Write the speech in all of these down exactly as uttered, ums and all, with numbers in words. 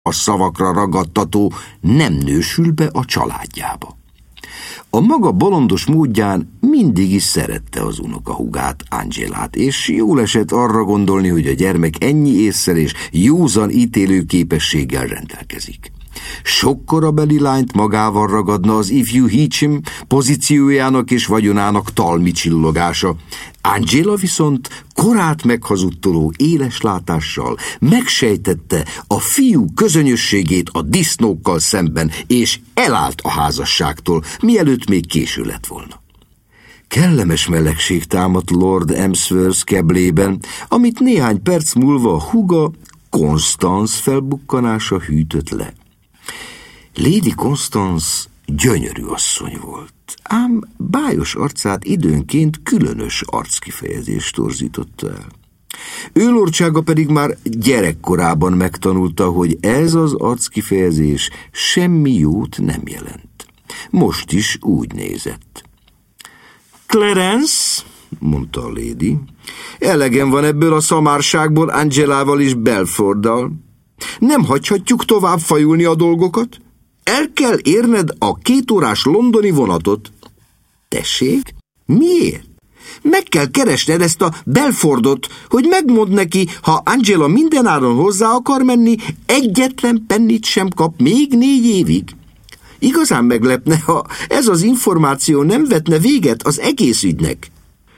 a szavakra ragadtató nem nősül be a családjába. A maga bolondos módján mindig is szerette az unokahúgát, Angelát, és jól esett arra gondolni, hogy a gyermek ennyi ésszel és józan ítélő képességgel rendelkezik. Sok korabeli lányt magával ragadna az ifjú Hitchum pozíciójának és vagyonának talmi csillogása. Angela viszont korát meghazudtoló éles látással megsejtette a fiú közönyösségét a disznókkal szemben, és elállt a házasságtól, mielőtt még késő lett volna. Kellemes melegség támadt Lord Emsworth keblében, amit néhány perc múlva a húga, Constance felbukkanása hűtött le. Lady Constance gyönyörű asszony volt, ám bájos arcát időnként különös arckifejezés torzította el. Őlordsága pedig már gyerekkorában megtanulta, hogy ez az arckifejezés semmi jót nem jelent. Most is úgy nézett. Clarence, mondta a lady, elegem van ebből a szamárságból Angelával és Belforddal. Nem hagyhatjuk tovább fajulni a dolgokat? El kell érned a kétórás londoni vonatot. Tessék? Miért? Meg kell keresned ezt a Belfordot, hogy megmondd neki, ha Angela mindenáron hozzá akar menni, egyetlen pennit sem kap még négy évig. Igazán meglepne, ha ez az információ nem vetne véget az egész ügynek.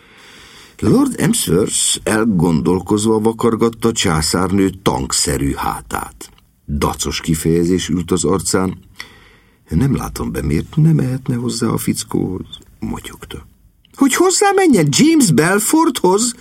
Lord Emsworth elgondolkozva vakargatta császárnő tankszerű hátát. Dacos kifejezés ült az arcán. Nem látom be, miért nem mehetne hozzá a fickóhoz, motyogta. Hogy hozzá menjen James Belfordhoz?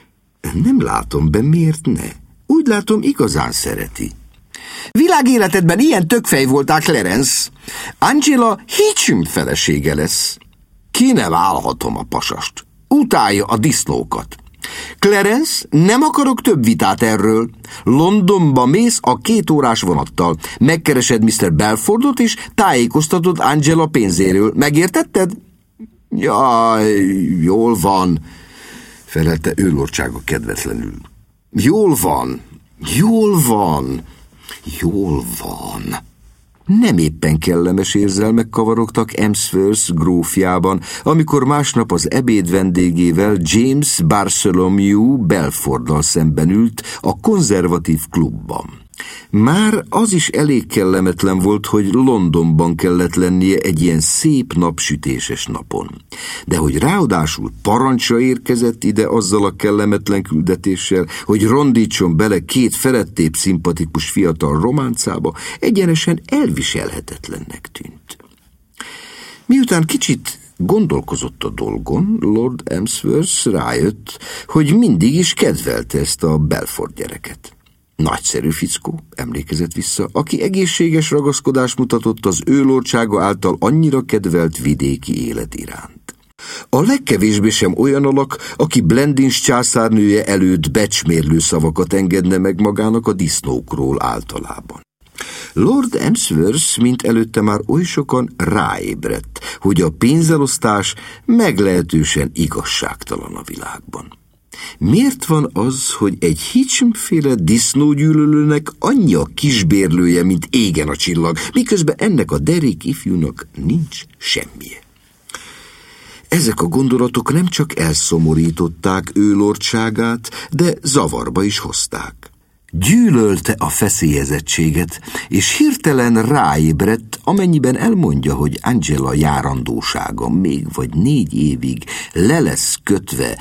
Nem látom be, miért ne. Úgy látom, igazán szereti. Világéletedben ilyen tökfej voltál, Clarence. Angela Hitchum felesége lesz. Ki nem állhatom a pasast. Utálja a disznókat. Clarence, nem akarok több vitát erről. Londonba mész a két órás vonattal. Megkeresed miszter Belfordot, és tájékoztatod Angela pénzéről. Megértetted? Jaj, jól van, felelte őlordsága kedvetlenül. Jól van, jól van, jól van. Nem éppen kellemes érzelmek kavarogtak Emsworth grófjában, amikor másnap az ebéd vendégével, James Bartholomew Belforddal szemben ült a konzervatív klubban. Már az is elég kellemetlen volt, hogy Londonban kellett lennie egy ilyen szép napsütéses napon. De hogy ráadásul parancsra érkezett ide azzal a kellemetlen küldetéssel, hogy rondítson bele két felettébb szimpatikus fiatal románcába, egyenesen elviselhetetlennek tűnt. Miután kicsit gondolkozott a dolgon, Lord Emsworth rájött, hogy mindig is kedvelte ezt a Belford gyereket. Nagyszerű fickó, emlékezett vissza, aki egészséges ragaszkodást mutatott az őlordsága által annyira kedvelt vidéki élet iránt. A legkevésbé sem olyan alak, aki Blandings császárnője előtt becsmérlő szavakat engedne meg magának a disznókról általában. Lord Emsworth, mint előtte már oly sokan, ráébredt, hogy a pénzelosztás meglehetősen igazságtalan a világban. Miért van az, hogy egy Hitchum-féle disznógyűlölőnek annyi a kisbérlője, mint égen a csillag, miközben ennek a derék ifjúnak nincs semmije? Ezek a gondolatok nem csak elszomorították őlordságát, de zavarba is hozták. Gyűlölte a feszélyezettséget, és hirtelen ráébredt, amennyiben elmondja, hogy Angela járandósága még vagy négy évig le lesz kötve,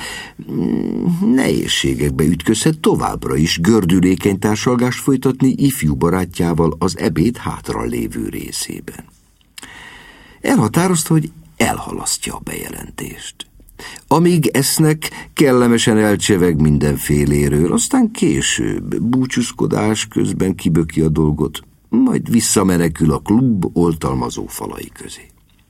nehézségekbe ütközhet továbbra is gördülékeny társalgást folytatni ifjú barátjával az ebéd hátra lévő részében. Elhatározta, hogy elhalasztja a bejelentést. Amíg esznek, kellemesen elcseveg mindenféléről, aztán később, búcsúzkodás közben kiböki a dolgot, majd visszamenekül a klub oltalmazó falai közé.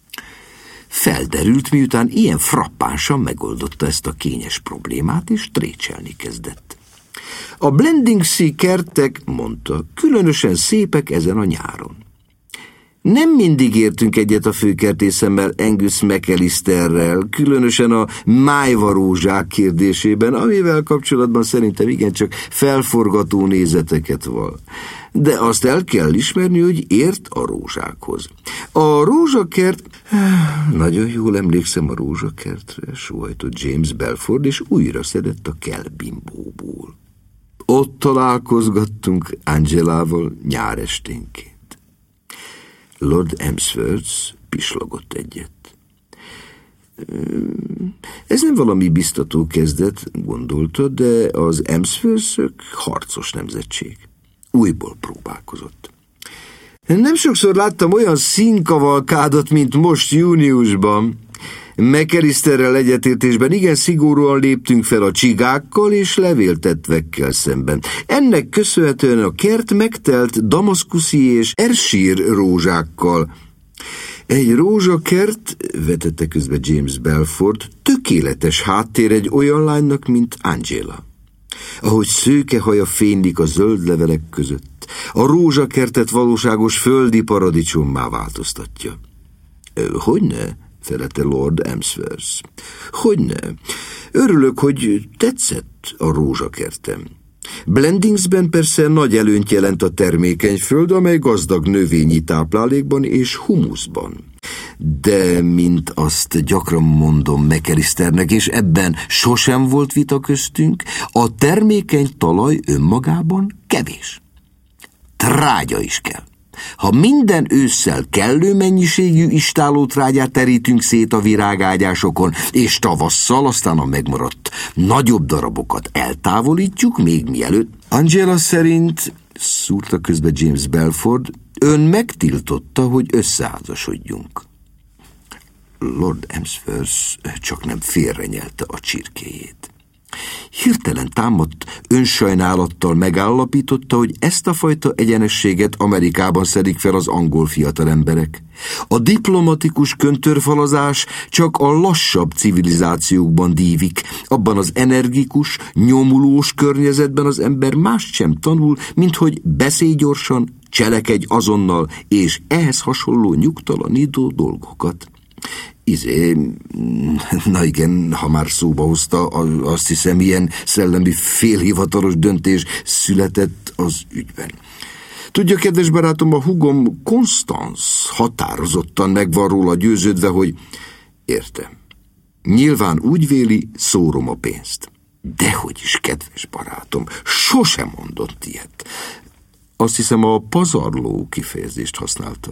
Felderült, miután ilyen frappánsan megoldotta ezt a kényes problémát, és trécselni kezdett. A Blandingsi kertek, mondta, különösen szépek ezen a nyáron. Nem mindig értünk egyet a főkertészemmel, Angus McAllisterrel, különösen a májvarózsák kérdésében, amivel kapcsolatban szerintem igencsak felforgató nézeteket van. De azt el kell ismerni, hogy ért a rózsákhoz. A rózsakert... Nagyon jól emlékszem a rózsakertre, sóhajtott James Belford, és újra szedett a kelbimbóból. Ott találkozgattunk Angelával nyáresténként. Lord Emsworth pislogott egyet. Ez nem valami biztató kezdet, gondolta, de az Emsworth-ök harcos nemzetség. Újból próbálkozott. Nem sokszor láttam olyan színkavalkádot, mint most júniusban. McAllisterrel egyetértésben igen szigorúan léptünk fel a csigákkal és levéltetvekkel szemben. Ennek köszönhetően a kert megtelt damaszkuszi és ersír rózsákkal. Egy rózsakert, vetette közbe James Belford, tökéletes háttér egy olyan lánynak, mint Angela. Ahogy szőke haja fénylik a zöld levelek között, a rózsakertet valóságos földi paradicsommá változtatja. Hogyne? Felelte Lord Emsworth. Hogyne? Örülök, hogy tetszett a rózsakertem. Blendingsben persze nagy előnyt jelent a termékeny föld, amely gazdag növényi táplálékban és humuszban. De, mint azt gyakran mondom McAllisternek, és ebben sosem volt vita köztünk, a termékeny talaj önmagában kevés. Trágya is kell. Ha minden ősszel kellő mennyiségű istállótrágyát terítünk szét a virágágyásokon, és tavasszal aztán a megmaradt nagyobb darabokat eltávolítjuk, még mielőtt... Angela szerint, szúrta közbe James Belford, ön megtiltotta, hogy összeházasodjunk. Lord Emsworth csak nem félrenyelte a csirkéjét. Hirtelen támadt önsajnálattal megállapította, hogy ezt a fajta egyenességet Amerikában szedik fel az angol fiatalemberek. A diplomatikus köntörfalazás csak a lassabb civilizációkban dívik, abban az energikus, nyomulós környezetben az ember mást sem tanul, mint hogy beszélj gyorsan, cselekedj azonnal, és ehhez hasonló nyugtalanító dolgokat. Izé, na igen, ha már szóba hozta, azt hiszem, ilyen szellemi félhivatalos döntés született az ügyben. Tudja, kedves barátom, a húgom Constance határozottan meg van róla győződve, hogy értem. Nyilván úgy véli, szórom a pénzt. Dehogy is, kedves barátom, sosem mondott ilyet. Azt hiszem, a pazarló kifejezést használta.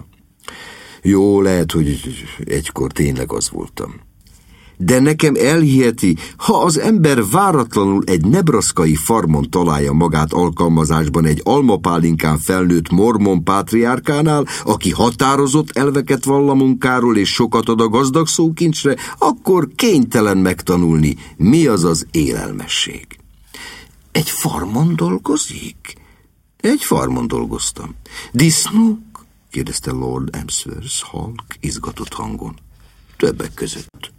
Jó, lehet, hogy egykor tényleg az voltam. De nekem elhiheti, ha az ember váratlanul egy nebraszkai farmon találja magát alkalmazásban egy almapálinkán felnőtt mormon pátriárkánál, aki határozott elveket vall a munkáról és sokat ad a gazdag szókincsre, akkor kénytelen megtanulni, mi az az élelmesség. Egy farmon dolgozik? Egy farmon dolgoztam. Disznók? Kérdezte Lord Emsworth halk, izgatott hangon. Többek között.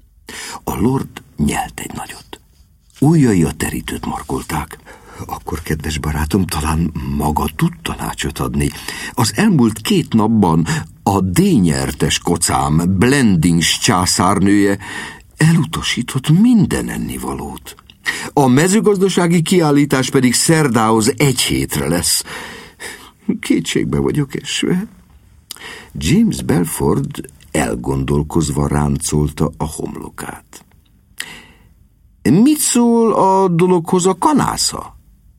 A lord nyelt egy nagyot. Ujjai a terítőt markolták. Akkor, kedves barátom, talán maga tud tanácsot adni. Az elmúlt két napban a D-nyertes kocám, Blendings császárnője elutasított minden ennivalót. A mezőgazdasági kiállítás pedig szerdához egy hétre lesz. Kétségbe vagyok esve. James Belford elgondolkozva ráncolta a homlokát. Mit szól a dologhoz a kanásza?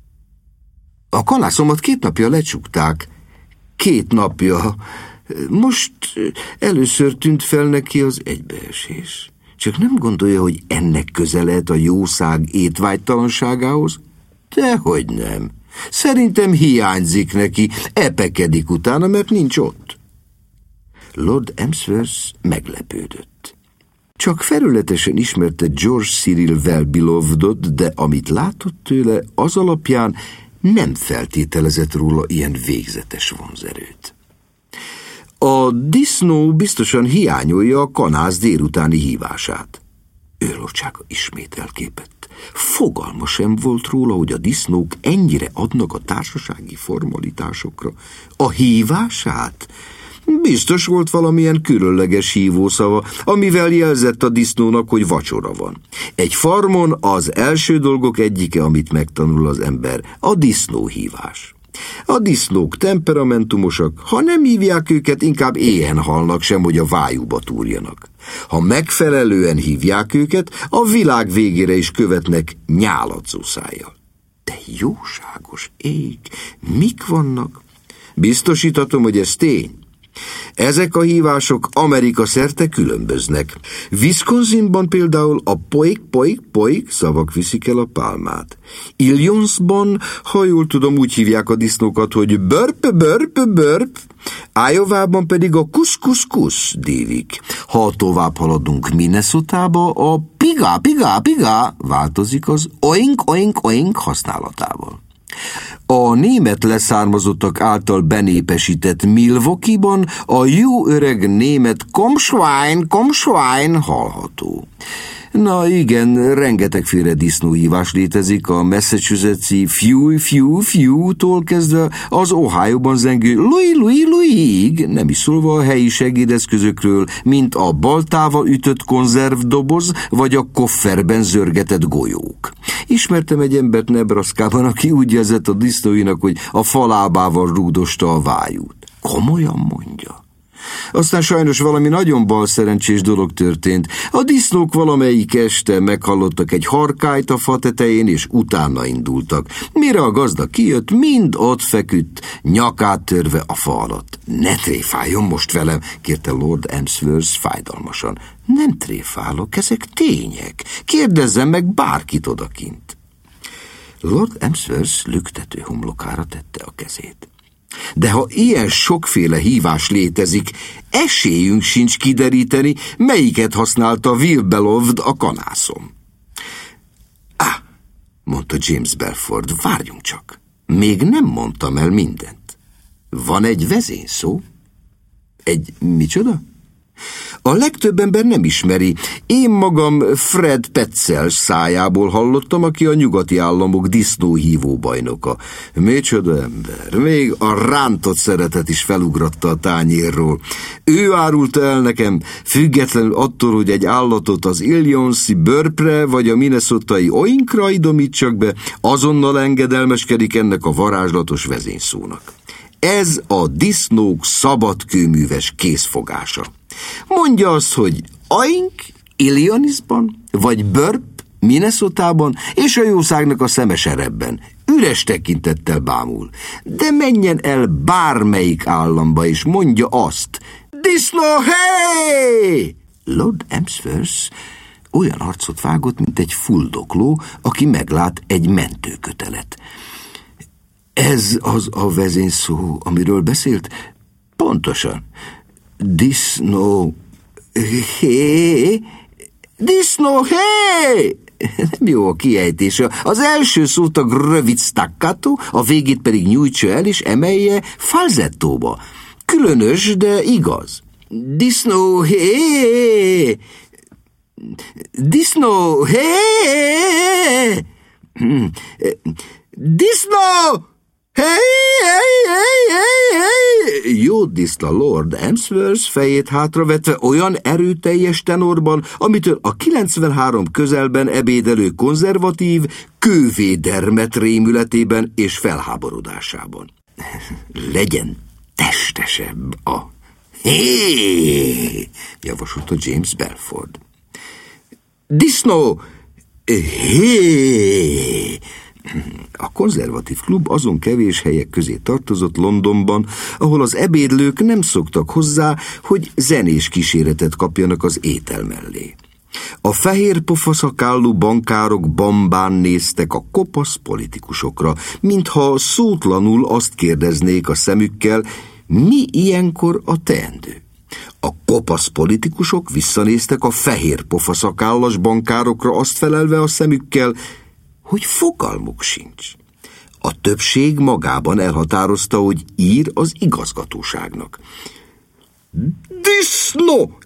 A kanászomat két napja lecsukták. Két napja. Most először tűnt fel neki az egybeesés. Csak nem gondolja, hogy ennek köze lehet a jószág étvágytalanságához? Dehogy nem. Szerintem hiányzik neki, epekedik utána, mert nincs ott. Lord Emsworth meglepődött. Csak felületesen ismerte George Cyril Well-belovedot, de amit látott tőle, az alapján nem feltételezett róla ilyen végzetes vonzerőt. A disznó biztosan hiányolja a kanász délutáni hívását. Őrlocsága ismét elképett. Fogalma sem volt róla, hogy a disznók ennyire adnak a társasági formalitásokra. A hívását? Biztos volt valamilyen különleges hívószava, amivel jelzett a disznónak, hogy vacsora van. Egy farmon az első dolgok egyike, amit megtanul az ember, a disznóhívás. A disznók temperamentumosak, ha nem hívják őket, inkább éhen halnak sem, hogy a vájúba túrjanak. Ha megfelelően hívják őket, a világ végére is követnek nyáladzó szájjal. De jóságos ég, mik vannak? Biztosítatom, hogy ez tény. Ezek a hívások Amerika szerte különböznek. Wisconsinban például a poik, poik, poik szavak viszik el a pálmát. Illinoisban, ha jól tudom, úgy hívják a disznókat, hogy börp, börp, börp. Iowában pedig a kusz, kusz, kusz dívik. Ha tovább haladunk Minnesotába, a pigá, pigá, pigá változik az oink, oink, oink használatával. A német leszármazottak által benépesített Milwaukee-ban a jó öreg német Kommschwein, Kommschwein hallható. Na igen, rengetegféle disznóhívás létezik, a Massachusetts-i fiú, fiú, fiú-tól kezdve az Ohio-ban zengő Louis, Louis, Louis-ig, nem is szólva a helyi segédeszközökről, mint a baltával ütött konzervdoboz, vagy a kofferben zörgetett golyók. Ismertem egy embert Nebraskában, aki úgy jelzett a disznóinak, hogy a falábával rúdosta a vájút. Komolyan mondja. Aztán sajnos valami nagyon balszerencsés dolog történt. A disznók valamelyik este meghallottak egy harkályt a fa tetején, és utána indultak. Mire a gazda kijött, mind ott feküdt, nyakát törve a fa alatt. Ne tréfáljon most velem, kérte Lord Emsworth fájdalmasan. Nem tréfálok, ezek tények. Kérdezzem meg bárkit odakint. Lord Emsworth lüktető homlokára tette a kezét. De ha ilyen sokféle hívás létezik, esélyünk sincs kideríteni, melyiket használta Will Beloved a kanászom. Á, mondta James Belford, várjunk csak. Még nem mondtam el mindent. Van egy vezényszó? Egy micsoda? A legtöbb ember nem ismeri. Én magam Fred Petzl szájából hallottam, aki a nyugati államok disznóhívó bajnoka. Micsoda ember, még a rántott szeretet is felugratta a tányérról. Ő árulta el nekem, függetlenül attól, hogy egy állatot az Illinois-i börpre vagy a minnesotai oinkra idomítsak be, azonnal engedelmeskedik ennek a varázslatos vezényszónak. Ez a disznók szabadkőműves készfogása. Mondja azt, hogy oink Illinoisban, vagy börp Minnesotában, és a jószágnak a szeme serebben. Üres tekintettel bámul. De menjen el bármelyik államba, és mondja azt: disznó, hé! Lord Emsworth olyan arcot vágott, mint egy fuldokló, aki meglát egy mentőkötelet. Ez az a vezényszó, amiről beszélt? Pontosan. Disznó, hé, disznó, hé! Nem jó a kiejtése. Az első szót a rövid staccato, a végét pedig nyújtsa el és emelje falzettóba. Különös, de igaz. Disznó, hé! Disznó, hé! Disznó! Hey, hey, hey, hey, hey! Jódiszta Lord Emsworth fejét hátravetve olyan erőteljes tenorban, amitől a kilencvenhárom közelben ebédelő konzervatív kővédermet rémületében és felháborodásában. Legyen testesebb a hé, javasolta James Belford. Disznó, hé! A konzervatív klub azon kevés helyek közé tartozott Londonban, ahol az ebédlők nem szoktak hozzá, hogy zenés kíséretet kapjanak az étel mellé. A fehér pofaszakállú bankárok bambán néztek a kopasz politikusokra, mintha szótlanul azt kérdeznék a szemükkel, mi ilyenkor a teendő. A kopasz politikusok visszanéztek a fehér pofaszakállas bankárokra, azt felelve a szemükkel, hogy fogalmuk sincs. A többség magában elhatározta, hogy ír az igazgatóságnak. Disznó!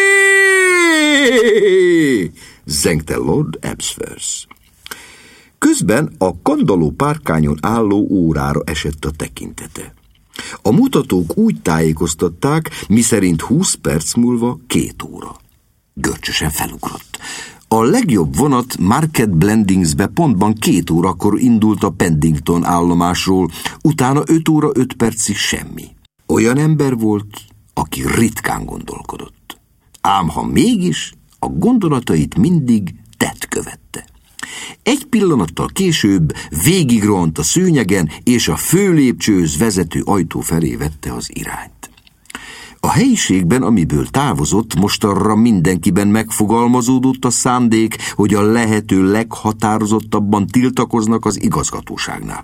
Hé! Zengte Lord Emsworth. Közben a kandalló párkányon álló órára esett a tekintete. A mutatók úgy tájékoztatták, miszerint húsz perc múlva két óra. Görcsösen felugrott. A legjobb vonat Market Blendingsbe pontban két órakor indult a Paddington állomásról, utána öt óra öt percig semmi. Olyan ember volt, aki ritkán gondolkodott. Ám ha mégis, a gondolatait mindig tett követte. Egy pillanattal később végigrohant a szőnyegen, és a főlépcsőhöz vezető ajtó felé vette az irányt. A helyiségben, amiből távozott, mostanra mindenkiben megfogalmazódott a szándék, hogy a lehető leghatározottabban tiltakoznak az igazgatóságnál.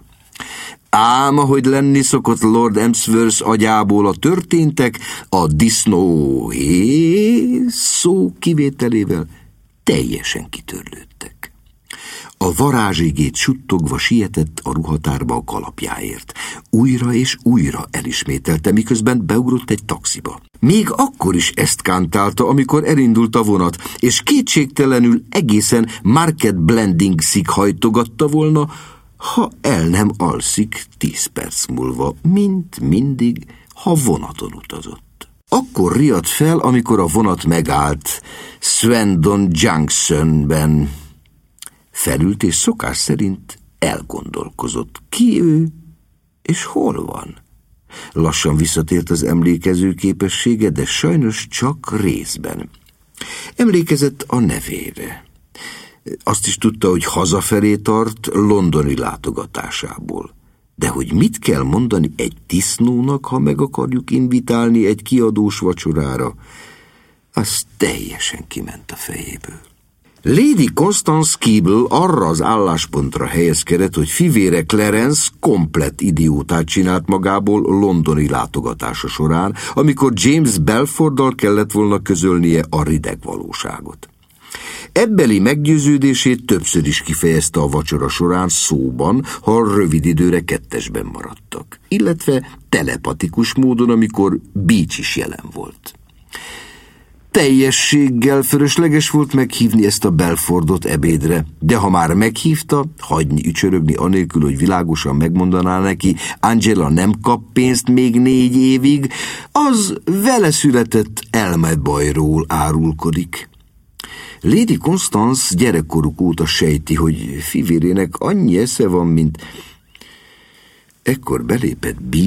Ám, ahogy lenni szokott Lord Emsworth agyából a történtek, a disznó hé szó kivételével teljesen kitörlődtek. A varázsigét suttogva sietett a ruhatárba a kalapjáért. Újra és újra elismételte, miközben beugrott egy taxiba. Még akkor is ezt kántálta, amikor elindult a vonat, és kétségtelenül egészen Market Blendingsig hajtogatta volna, ha el nem alszik tíz perc múlva, mint mindig, ha vonaton utazott. Akkor riadt fel, amikor a vonat megállt Swindon Junctionben. Felült, és szokás szerint elgondolkozott, ki ő, és hol van. Lassan visszatért az emlékező képessége, de sajnos csak részben. Emlékezett a nevére. Azt is tudta, hogy hazafelé tart londoni látogatásából. De hogy mit kell mondani egy disznónak, ha meg akarjuk invitálni egy kiadós vacsorára, az teljesen kiment a fejéből. Lady Constance Keeble arra az álláspontra helyezkedett, hogy fivére Clarence komplett idiótát csinált magából londoni látogatása során, amikor James Belforddal kellett volna közölnie a rideg valóságot. Ebbeli meggyőződését többször is kifejezte a vacsora során szóban, ha rövid időre kettesben maradtak, illetve telepatikus módon, amikor Beach is jelen volt. Teljességgel fölösleges volt meghívni ezt a Belfordot ebédre, de ha már meghívta, hagyni ücsörögni anélkül, hogy világosan megmondaná neki, Angela nem kap pénzt még négy évig, az vele született elmebajról árulkodik. Lady Constance gyerekkoruk óta sejti, hogy fivérének annyi esze van, mint... Ekkor belépett Beach,